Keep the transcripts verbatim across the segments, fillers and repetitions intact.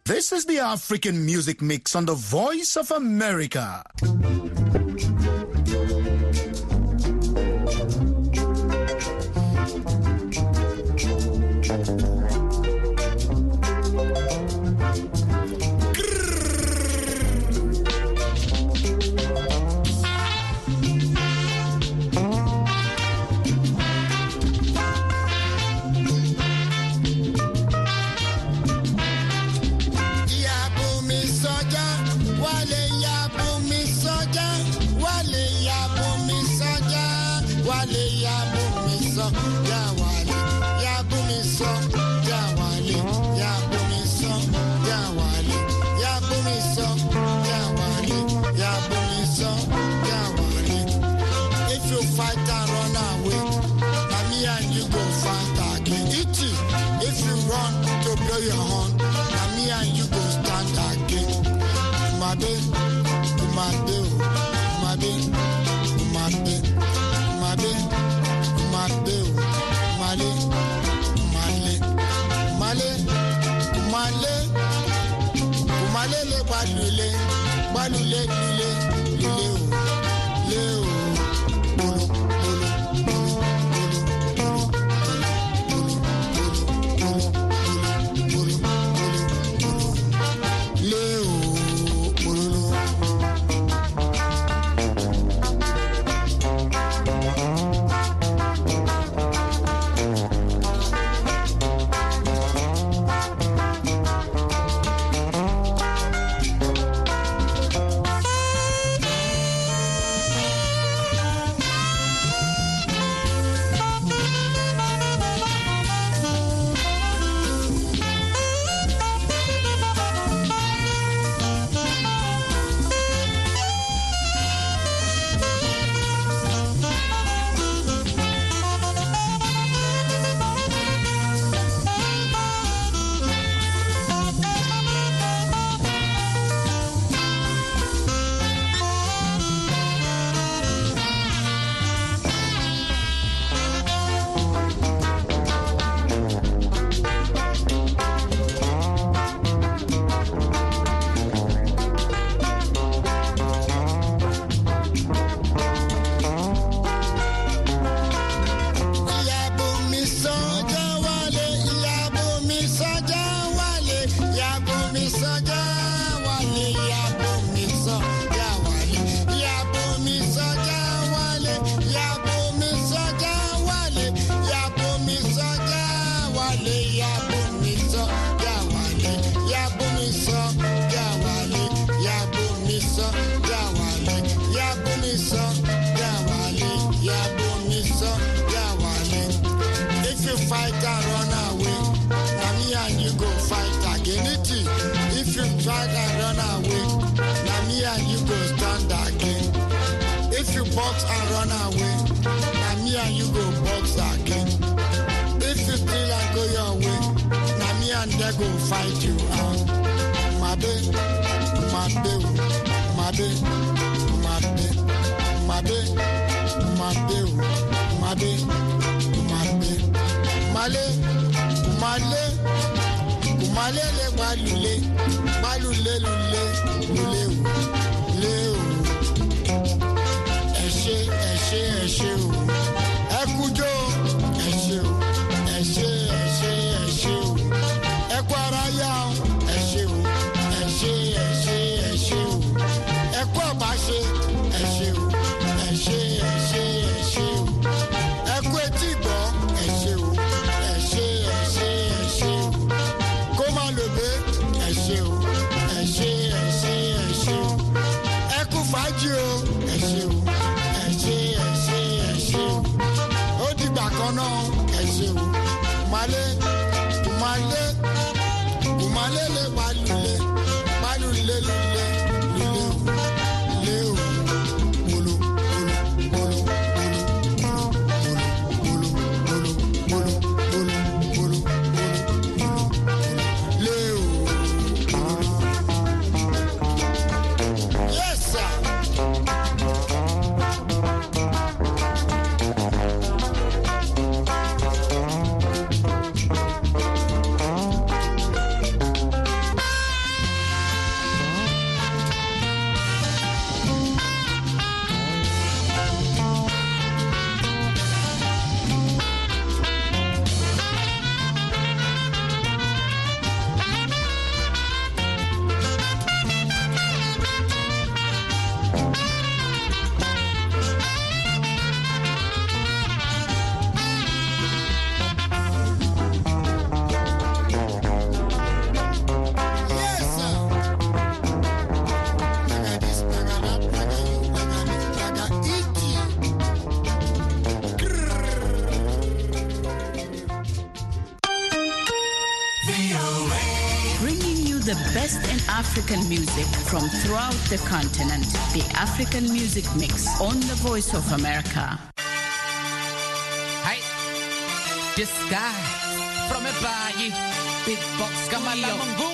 This is the African Music Mix on the Voice of America. the best in African music from throughout the continent. The African Music Mix on the Voice of America. Hey, this guy from a bayi, big box kamala mungu.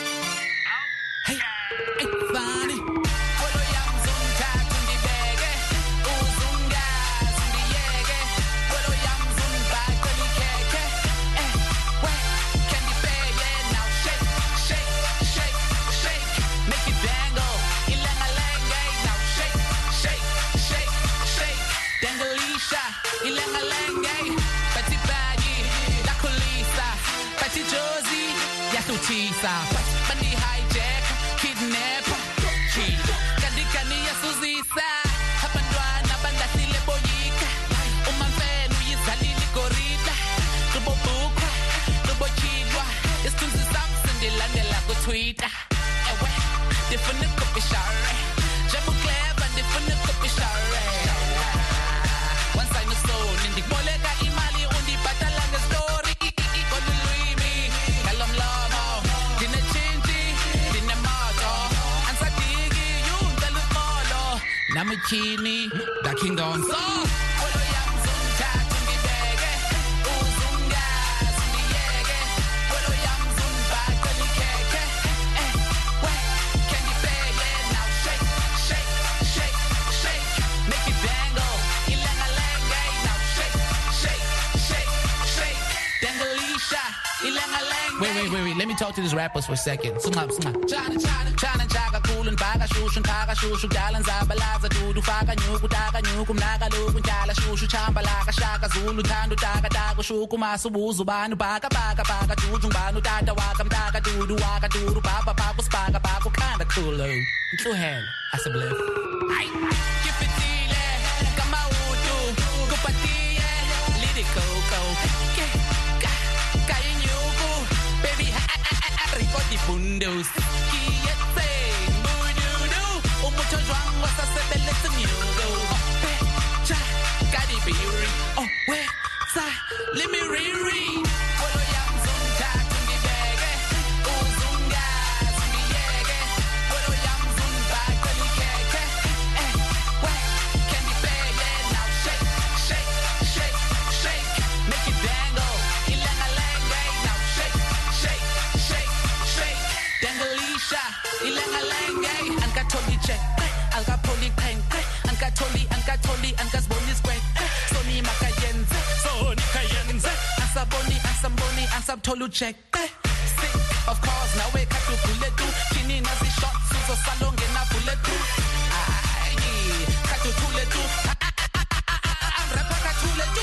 Hey, hey, funny. Polo yang zunta tundi bege, uzunga zundi yege. Polo yang zunba kali keke. Eh, wait, can you pay? Yeah, now shake, shake, shake, shake, make it dangle. Ilenga lenge, now shake, shake, shake, shake. Dangalisha, ilenga lenge. Pati bayi, la kulisa. Pati Josie, yatutisa. Bandi hijack, kidnap, cheat. Kandi kani yasuzisa. Hapandwana bandasile boyika. Umamfenu yizalili gorita. Tubo bukwa, tubo chidwa. Istunzi Samson dilandela kutwita. Ewe, difuna kupishare. Jamu clever, difuna kupishare. Once I know so, nindi bolega imali undi batalanga story. Kolu Luimi, kalam lamo. Dina chinchi, dina moto. Ansa digi, yun dalu molo. Namukini, the kingdom so. Polo yang zunta tundi bege. Uzunga zundi yege. Polo yang zunba kali keke. Eh, wait, can you pay? Yeah, now shake, shake, shake, shake. Make it dangle. Ilenga lenge, now shake, shake, shake, shake. Dangalisha, ilenga lenge. Wait, wait, wait, wait. Let me talk to these rappers for a second. Sing up, sing up. Chana, chana, chana, chaga, coolin', baga, shushin, kaga, shushu, galan, zabalaza, dudu, faga, nyuku, daga, nyuku, naga, luku, jala, shushu, chambalaga, shaka, zulu, tandu, daga, daga, shuku, masu, buzu, banu, baga, baga, baga, jujung, banu, dada, wakam, daga, dudu, waka, dudu, baba, babu, spaga, babu, kinda cool, oh. Two hand, I said, bliff. Ay, kipitile, kama utu, kupatie, lidi coco, ke, ka, kaya nyuku, baby, ha, ha, ha, ha, rico di bundos, kiyete, bududu, umucho juang, wasa sebele senyugo, pe, cha, kadi biri, oh, we, sa, let me re-re, polo yang zunta, tundi bege, uzunga, zundi yege, polo yang zunba, kali keke, eh, we, can you pay? Yeah, now shake, shake, shake, shake, make it dangle, ilenga lenge, now shake, shake, shake, shake, dangalisha, ilenga lenge, anka toli check, alka poli pen, anka toli, anka toli, anka zboni square, soni makayenze, soni kayenze, asaboni, asamboni, asab tolu check, sick, of course, now we katu puletu, kini nazi shot, suzo salonge na puletu, ay, katu puletu, amrepa katu letu,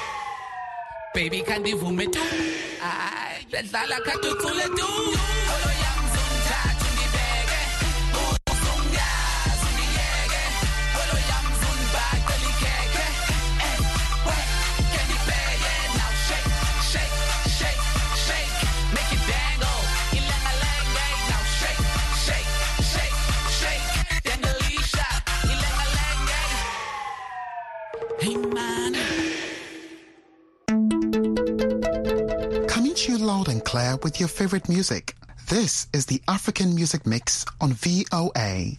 baby kandi vumetu, ay, dala katu puletu, polo yang zunta tundi bege, uzunga zundi yege, polo yang zunba kali keke, eh, wait, can you pay? Yeah, now shake, shake, shake, shake, make it dangle, ilenga lenge, now shake, shake, shake, shake, dangalisha, ilenga lenge, hey man. Coming to you loud and clear with your favorite music. This is the African Music Mix on V O A.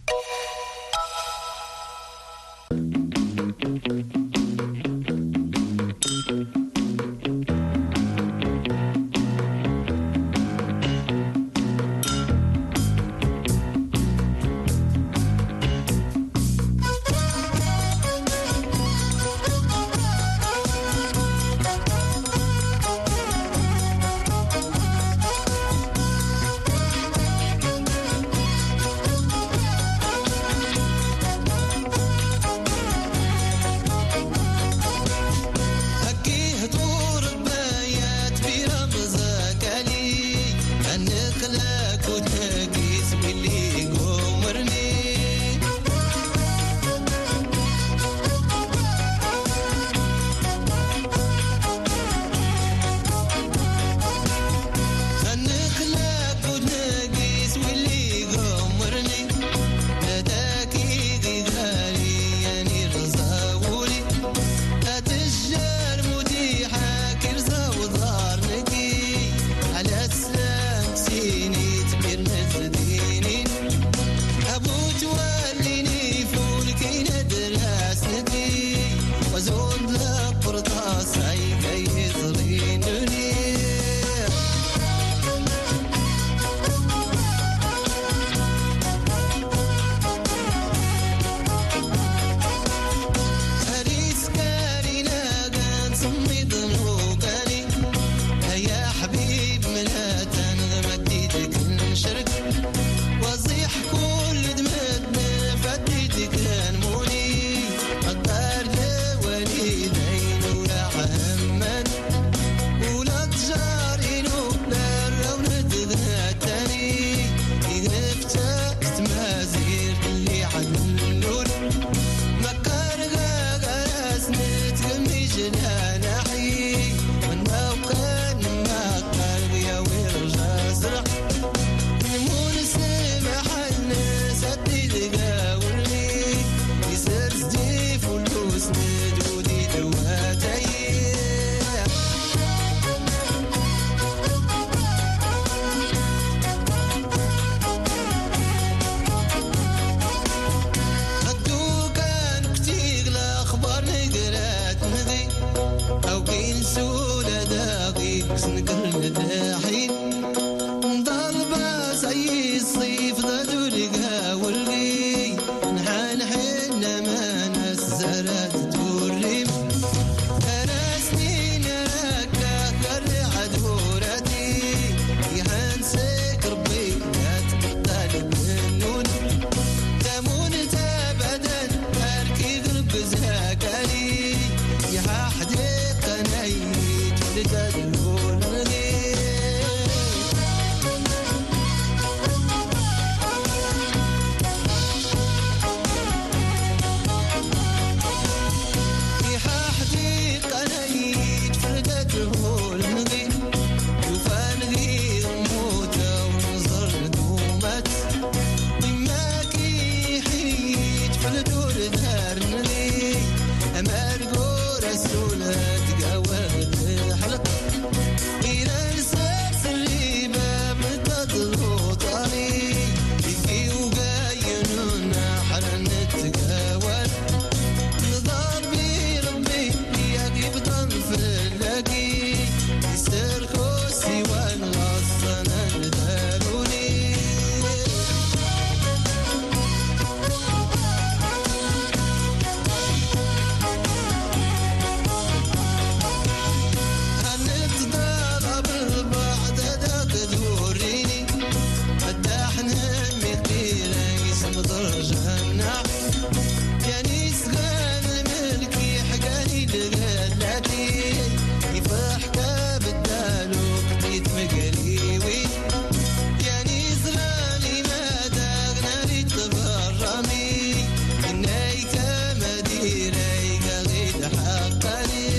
فرجنا يعني سغان الملكي حقاني لغلاتي يفرح كاب الدالو كتيت مقليوي يعني زغاني ما داغنا لي تبرمي إنايك مديري قغيد حقاني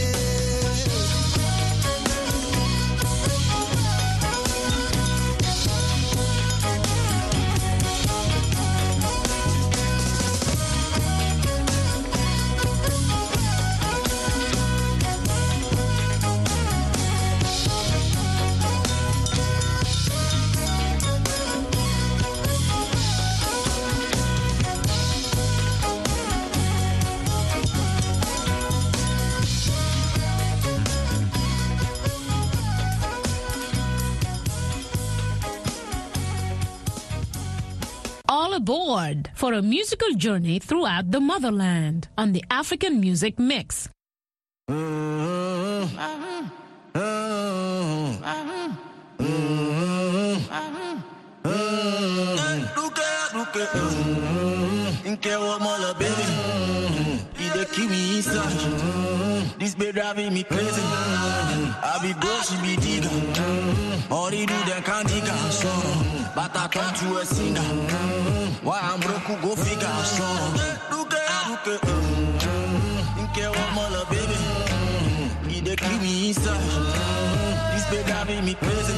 All aboard for a musical journey throughout the motherland on the African Music Mix. This be driving me crazy. I be broke, she be digger. All they do, they can't dig out. But I turn to a singer. Why I'm broke, go figure out. Look at, look at, think I want more, baby. He they keep me inside. This be driving me crazy.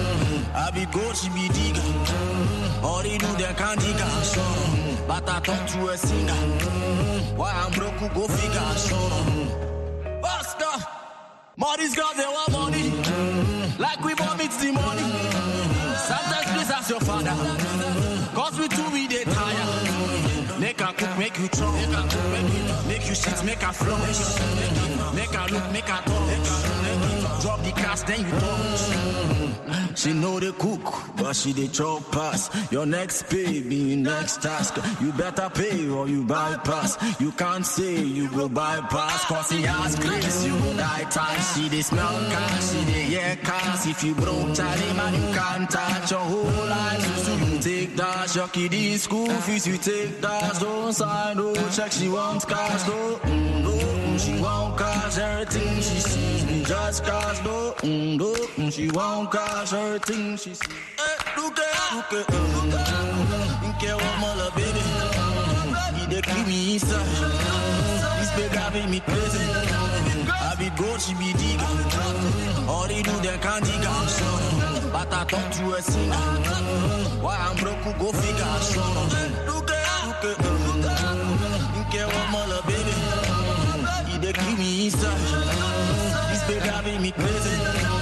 I be broke, she be digger. All they do, they can't dig out. But I turn to a singer. Why I'm broke, go figure out. Basta! More these girls, they want money. Like we vomit the money. Sometimes please ask your father. Cause we two, we they tire. Make her cook, make you chop. Make you shit, make her flush. Make her look, make her touch. Drop the cash, then you touch. She know they cook, but she they chop pass. Your next pay be your next task. You better pay or you bypass. You can't say you go bypass. Cause he has grace, you go die time. She they smell cash, she they hear cash. If you broke Charlie, man, you can't touch your whole life. So you take that, your kiddies school fees, you take that. Don't sign, no check, she wants cash, no, mm, no, mm, she won't cash. Everything she sees me just cash, no, mm, no, mm, she won't cash. Everything she sees. Hey, look at, look at, look at. Think I want more, baby. He they keep me inside. This be driving me crazy. I be gold, she be digger. All they do, they can't dig out. But I talk to a singer. Why I'm broke, go figure out. Look at, look at, look at. Think I want more, baby. He they keep me inside. This be driving me crazy.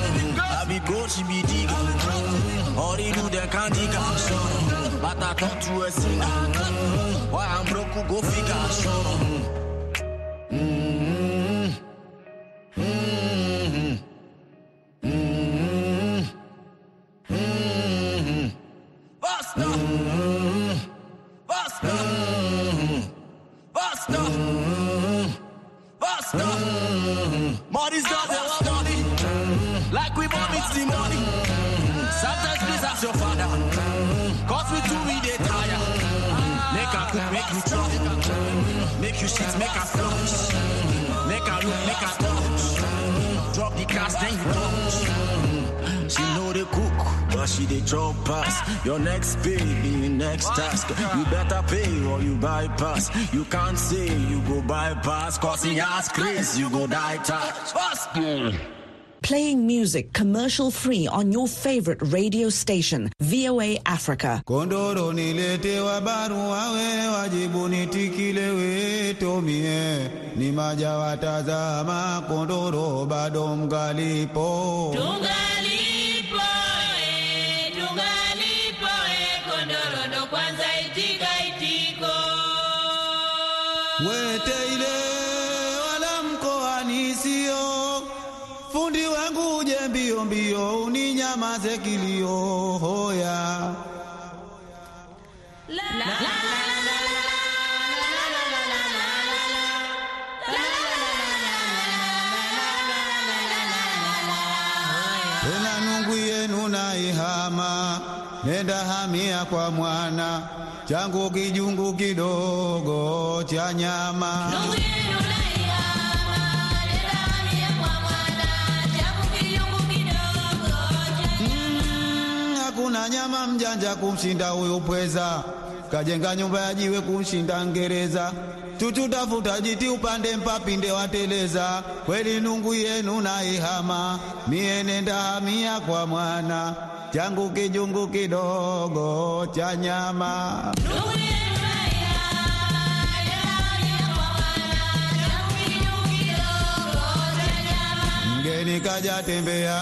I be gold, she be digger. All they do, they can't dig out. But I talk to a singer. Why I'm broke, go figure out. Mm-hmm. Mm-hmm. Mm-hmm. Mm-hmm. Basta! Mm-hmm. Basta! Mm-hmm. Basta! Mm-hmm. Basta! Mm-hmm. More these girls, they want money. Mm-hmm. Like we vomit the money. Mm-hmm. Sometimes please ask your father. Mm-hmm. Cause we two, we they tire. Mm-hmm. Make her cook, make you chop. Mm-hmm. Make you shit, make her flush. Mm-hmm. Make her look, make her touch. Mm-hmm. Drop the cash, then you touch. Mm-hmm. She know they cook, but she they chop pass. Your next pay be your next task. You better pay or you bypass. You can't say you go bypass. Cause he has grace, you go die touch. Playing music commercial free on your favorite radio station, V O A Africa. Kondoro nilete wa barua we wajibu nitikile we tomie ni maja watazama kondoro bado mgalipo tungalipo e tungalipo e kondoro ndo kwanza itika itiko wete ile wala mkoani sio fundi wangu uje mbio mbio uninyamaze kilio hoya la la la tena nungu yenu na ihama nenda hamia kwa mwana changu kijungu kidogo cha nyama. Hakuna nyama mjanja kumshinda huyu pweza, kajenga nyumba ya jiwe kumshinda Ngereza. Tututafuta jiti upande mpapinde wateleza, kweli nungu yenu na ihama, mie nenda hamia kwa mwana, changu kijungu kidogo cha nyama. Mgeni kaja tembea,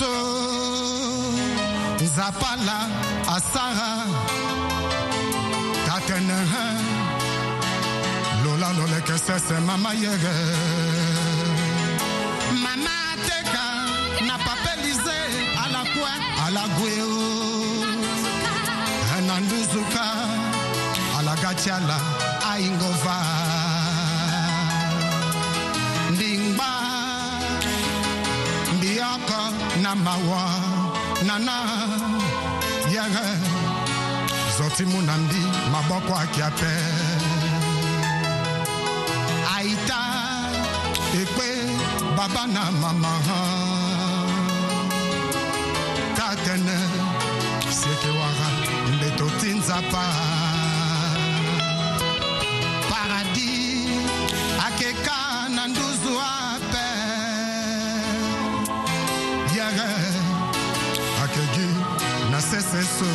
so Zapala Asara Tatene Lola Lola Kese Mama Yege Mama Teka Na papelize A la kwe A la gweo Nanduzuka A la gachala A ingova Ndingba Ndiaka Namawa Nana Yere Zoti Munandi Maboko Akiape Aita Ekwe Baba na Mama Tatene Sekewara Mbeto Tinzapa Paradis Akeka Nanduzu Ape Yere Akegi Naseseso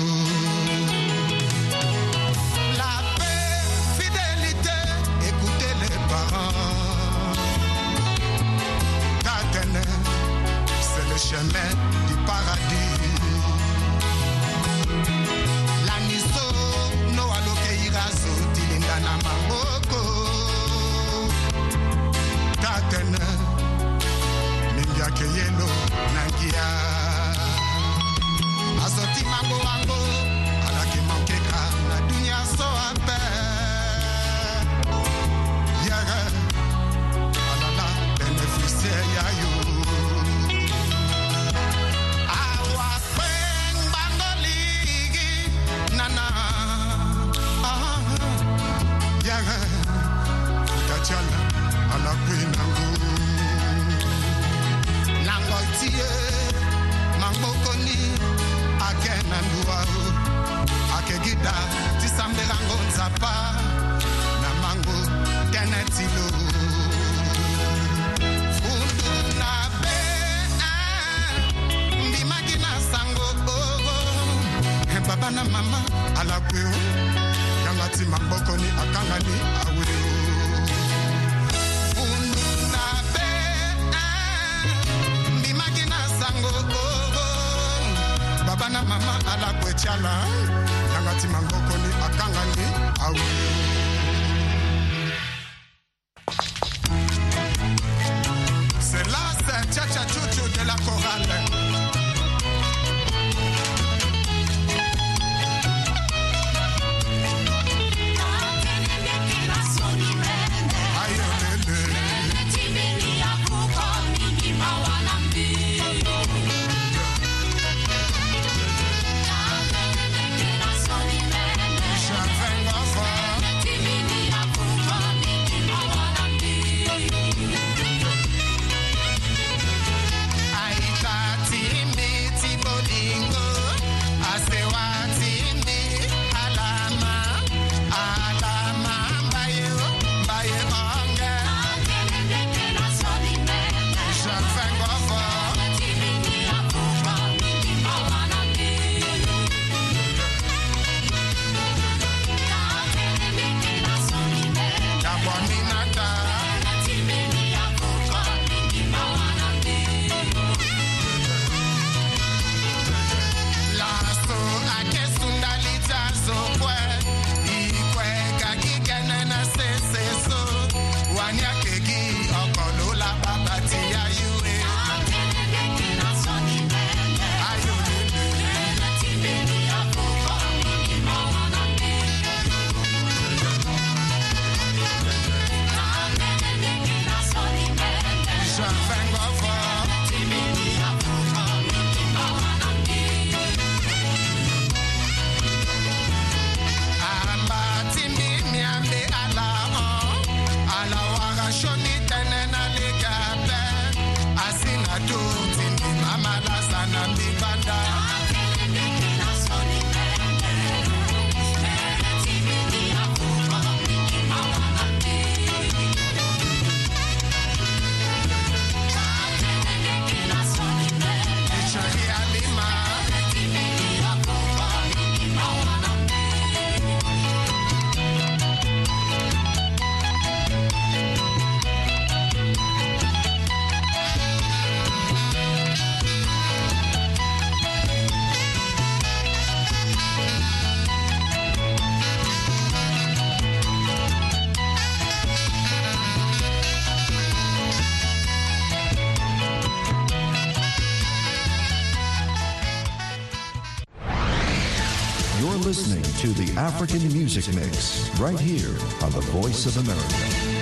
La paix, fidélité, écoutez les parents Tatene C'est le chemin du paradis Laniso no aloke irazo tilinda na maboko Tatene Mingia keyelo nangia Azoti mango mango Alaki mankeka na dunia so ape Yere Alala beneficiaire yayo Awa kwen bangoligi Nana ah, Yere Kachala Ala kwen nango Nango tie Mango koni Again and wow Akegida Tisambelango Nzapa Namango Denetilo Fundu na be Mbimagina sango ogo Baba na mama Alakweo Yangati mamboko ni akangani aweo Fundu na be Mbimagina sango ogo Baba na mama ala kwechala Nangati mangoko ni akangani awu C'est là c'est Tcha Chuchu de la chorale J'avais to the African Music Mix, right here on the Voice of America.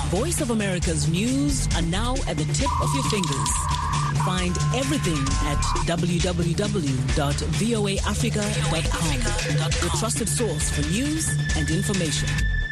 Voice of America's news are now at the tip of your fingers. Find everything at w w w dot v o a africa dot com, your trusted source for news and information.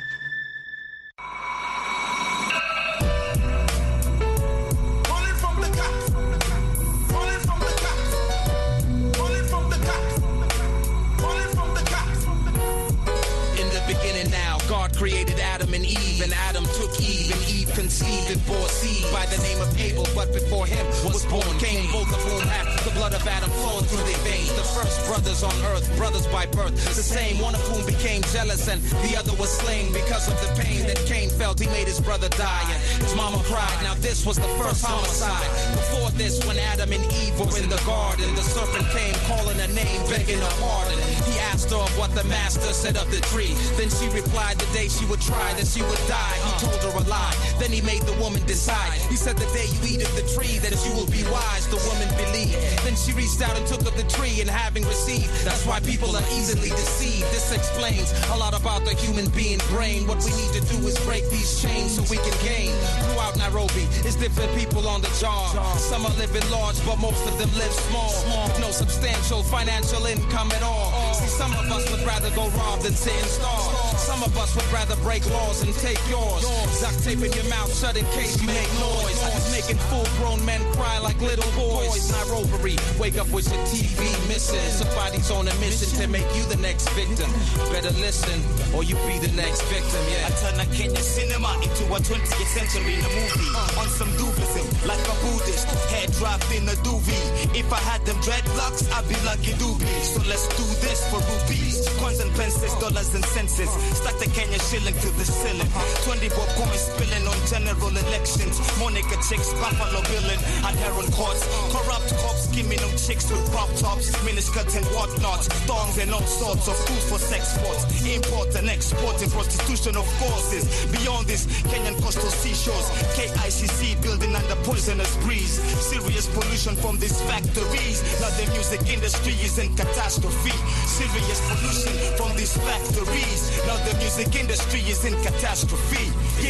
Created Adam and Eve, and Adam took Eve, and Eve conceived and bore seed by the name of Abel, but before him was born Cain, both of whom had the blood of Adam flowing through their veins. The first brothers on earth, brothers by birth, the same, one of whom became jealous and the other was slain because of the pain that Cain felt. He made his brother die and his mama cried. Now this was the first homicide. Before this, when Adam and Eve were in the garden, the serpent came calling her name, begging her pardon. He asked her of what the master said of the tree. Then she replied the day she would try, that she would die. He told her a lie. Then he made the woman decide. He said the day you eat of the tree that you will be wise. The woman believed. Then she reached out and took of the tree, and having received, that's why people are easily deceived. This explains a lot about the human being brain. What we need to do is break these chains so we can gain. Throughout Nairobi, it's different people on the job. Some are living large, but most of them live small, with no substantial financial income at all. See, some of us would rather go rob than sit and starve. Some of us would rather break laws and take yours. Duct taping your mouth shut in case you make noise. Making full-grown men cry like little boys. Nairobi, wake up with your T V missing. Somebody's on a mission to make you the next victim. Better listen, or you be the next victim. Yeah. I turn a Kenyan cinema into a twentieth century in a movie. On some Buddhism, like a Buddhist, head wrapped in a doobie. If I had them dreadlocks, I'd be lucky doobie. So let's do this for rupees, coins and pences, dollars and senses. Stack the Kenya shilling to the ceiling. twenty bob coins spilling on general elections. Monica chicks, Buffalo billing at heron courts. Corrupt cops skimming on chicks with pop tops, miniskirts and whatnot. Thongs and all sorts of tools for sex sports. Import and export and prostitution of courses. Beyond this, Kenyan coastal seashores. K I C C building under poisonous breeze. Serious pollution from these factories. Now the music industry is in catastrophe. Serious pollution from these factories. Now the music industry is in catastrophe. Yeah,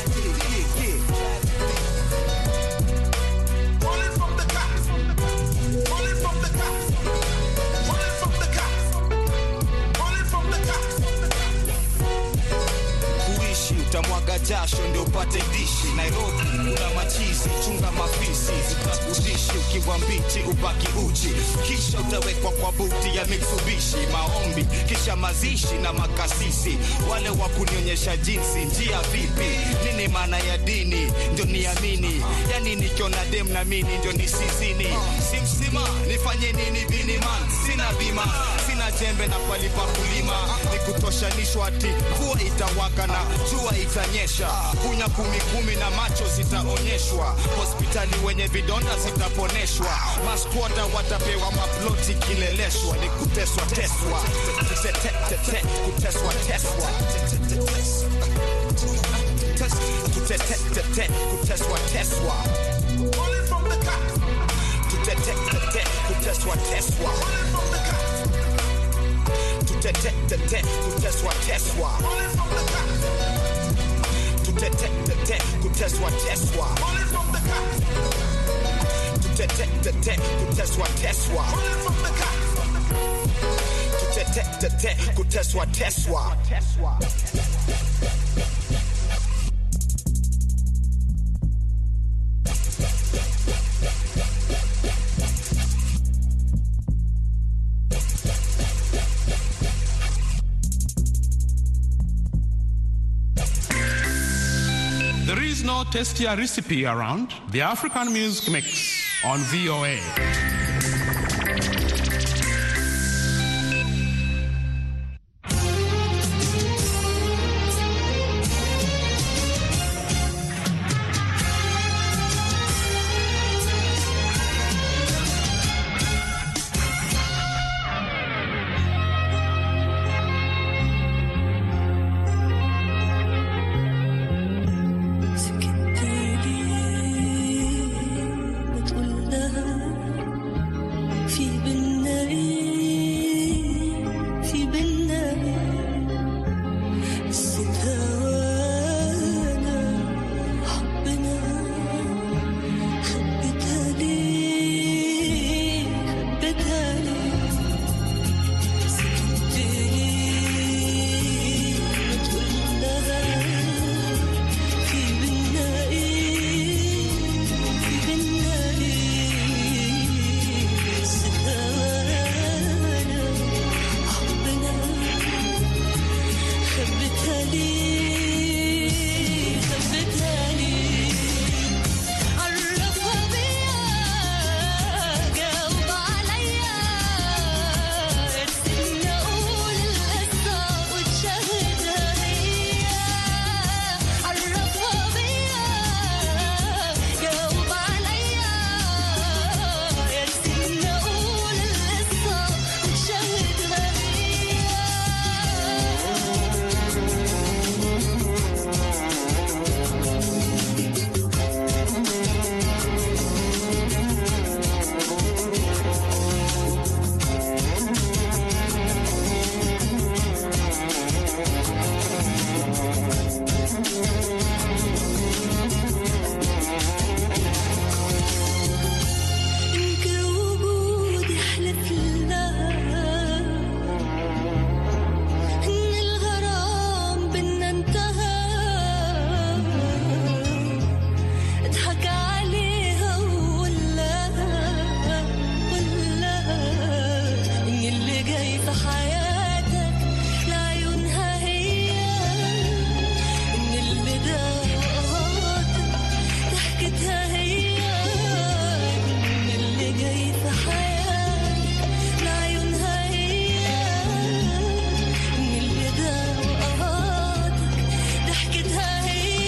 yeah, yeah. Rolling from the cops. Rolling from the cops. Rolling from the cops. Rolling from the cops. Kuishi utamwaga jasho ndio upate dishi. Nairobi kuna machizi, chunga mafisi. Zitakudishi ukiwa mbichi ubaki uchi. Kisha utawekwa kwa buti ya Mitsubishi. Maombi, kisha mazishi na makasisi. Wale wa kunionyesha jinsi, njia vipi. Nini maana ya dini, ndio niamini. Yani nikiona dem na mini, ndio nisizini. Simsima, nifanye nini bini man. Sina bima, sina jembe na palipa kulima. Nikutosha nishwati, kuwa itawaka na jua itanyesha. Kunya kumi kumi na macho zitaonyeshwa. Hospitali wenye vidonda zitaponeshwa. Maskwota watapewa maploti kileleshwa. Ni kuteswa teswa. Kutetetete, kuteswa teswa. Kutetetete, kuteswa teswa. Rolling from the cops. Kutetetete, kuteswa teswa. Rolling from the cops. Kutetetete, kuteswa teswa. Rolling from the cops. Kutetetete, kuteswa teswa. Rolling from the cops. Kutetetete, kuteswa teswa. Rolling from the cops. Kutetetete, kuteswa teswa. There is no tastier recipe around. The African Music Mix on V O A. Love جاي في حياتك لعيونها هي من البدايات ضحكتها هي من اللي جاي في حياتك لعيونها هي من البدايات ضحكتها هي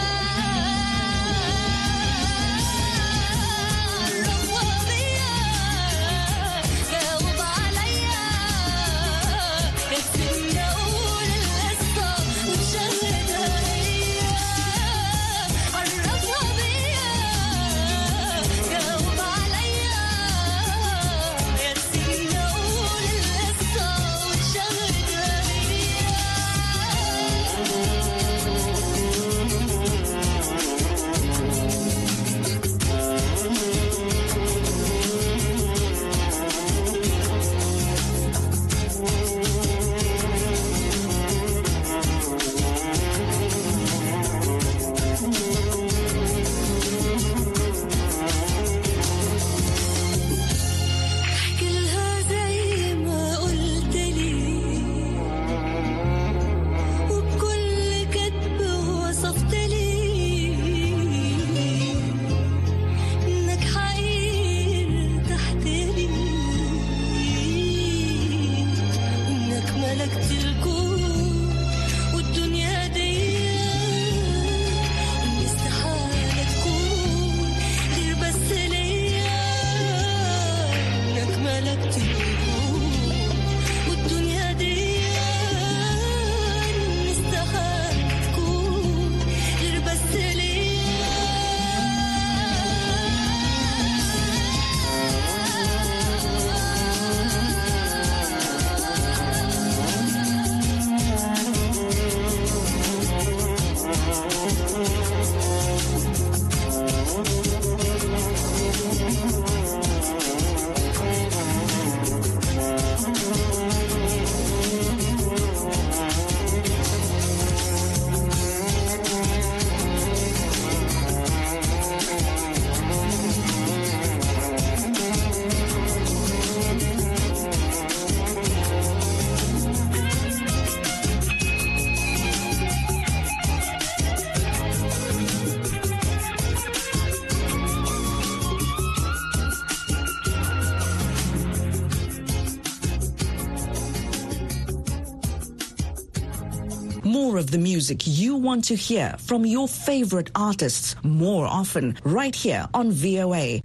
More of the music you want to hear from your favorite artists more often right here on V O A.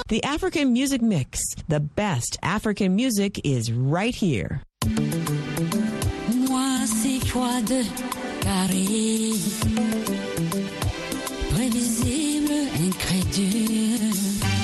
The African Music Mix. The best African music is right here. Moi, c'est froide, carré, prévisible, incrédule.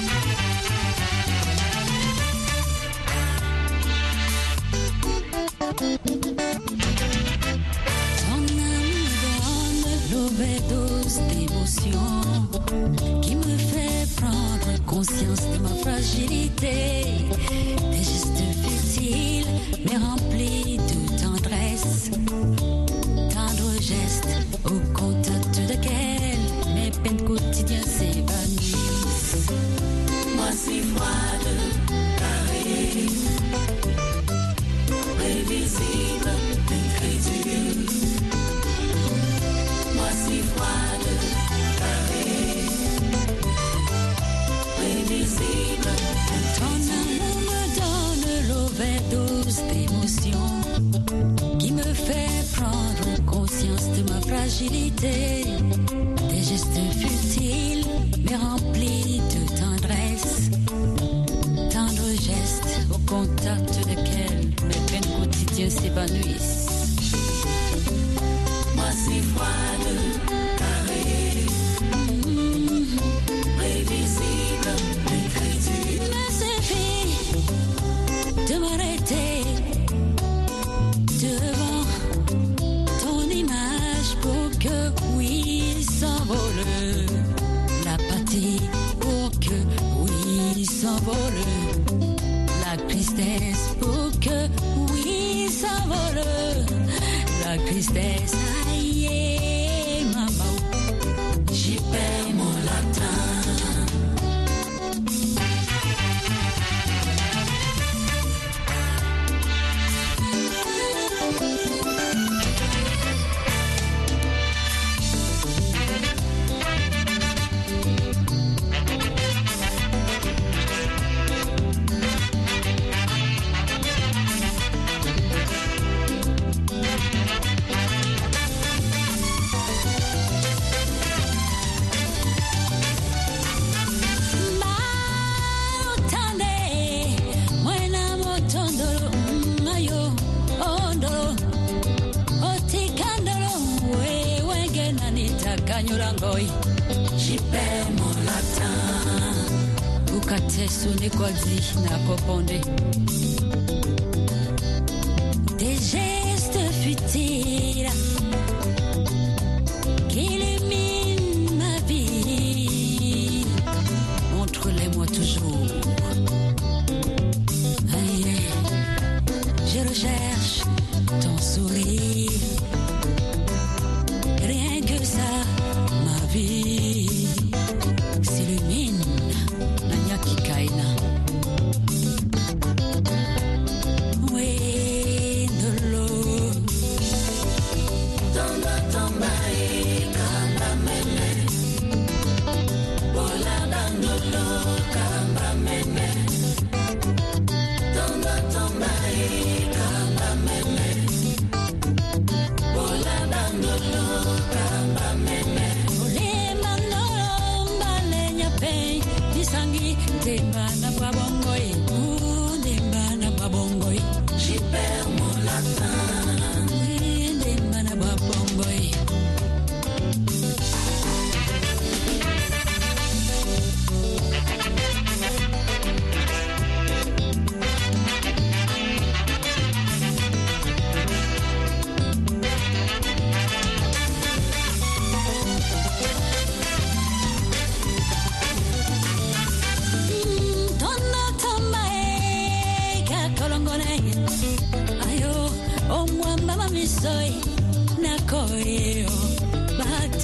Ton âme donne l'overdose d'émotions qui me fait prendre conscience de ma fragilité. Des gestes futiles mais remplis de tendresse. Tendre geste au contact desquels mes peines quotidiennes s'évanouissent. Moi si froide, carrée, prévisible, incrédule. Moi si froide, carrée, prévisible. Ton amour me donne l'overdose d'émotions qui me fait prendre conscience de ma fragilité. Des gestes futiles mais remplis de tendresse. Tendre geste au contact desquels mes peines quotidiennes s'évanouissent. Moi si froide, carrée, mmh, prévisible, incrédule. Me suffit de m'arrêter devant ton image pour que oui s'envole l'apathie, pour que oui s'envole la tristesse, pour que oui s'envole la tristesse. Aïe, maman, j'y perds mon latin. J'y perds mon latin. Ukatesu ni kwazi na koponde. Des gestes futiles qui illuminent ma vie. Montre-les-moi toujours. Aïe, je recherche ton sourire. Rien que ça, ma vie s'illumine. Nanyaki kaina. Oui, de l'eau. Tomba, tomba, et kamba mene. Bola dandolo, kamba mene. Tomba, tomba, et kamba mene. Bola dandolo, kamba mene. Ole manolo, malenya pei. Disangi, temba na babongoi. Ouh, temba na babongoi. J'y perds mon latin. Temba na babongoi. Tonna tambae, kakolongone. Ayo, o mwamba mamisoi, nakoyo.